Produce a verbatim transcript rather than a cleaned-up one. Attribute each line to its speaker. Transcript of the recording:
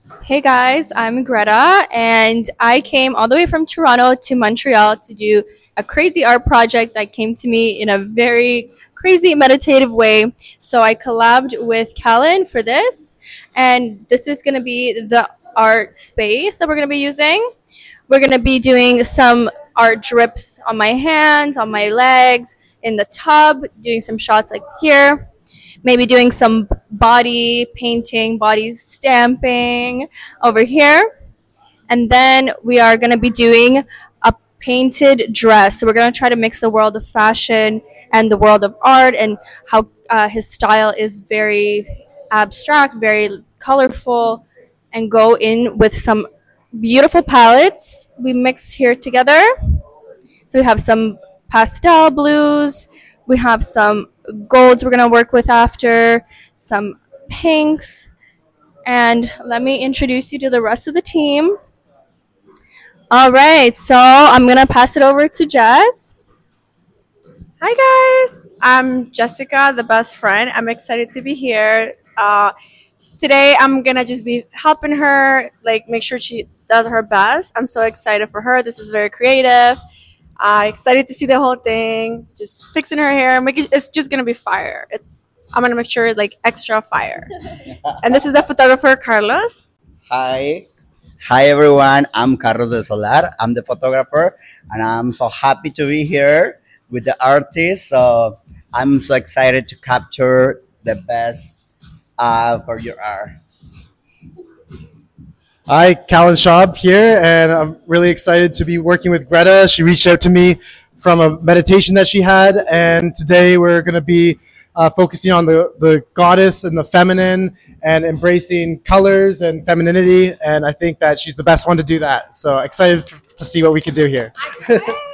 Speaker 1: Hey guys, I'm Greta, and I came all the way from Toronto to Montreal to do a crazy art project that came to me in a very crazy meditative way. So I collabed with Callan for this, and this is going to be the art space that we're going to be using. We're going to be doing some art drips on my hands, on my legs, in the tub, doing some shots like here, maybe doing some body painting, body stamping over here. And then we are going to be doing a painted dress. So we're going to try to mix the world of fashion and the world of art, and how uh, his style is very abstract, very colorful, and go in with some beautiful palettes we mixed here together. So we have some pastel blues, we have some golds we're gonna work with after, some pinks, and let me introduce you to the rest of the team. All right, so I'm gonna pass it over to Jess.
Speaker 2: Hi guys, I'm Jessica, the best friend. I'm excited to be here. Uh, today I'm gonna just be helping her, like make sure she does her best. I'm so excited for her. This is very creative. Uh, excited to see the whole thing. Just fixing her hair, making it's just gonna be fire. It's I'm gonna make sure it's like extra fire. And this is the photographer Carlos.
Speaker 3: Hi. Hi everyone, I'm Carlos de Solar. I'm the photographer and I'm so happy to be here with the artist. So I'm so excited to capture the best uh, for your art.
Speaker 4: Hi, Callan Schaub here, and I'm really excited to be working with Greta. She reached out to me from a meditation that she had, and today we're going to be uh, focusing on the, the goddess and the feminine and embracing colors and femininity, and I think that she's the best one to do that. So excited f- to see what we can do here.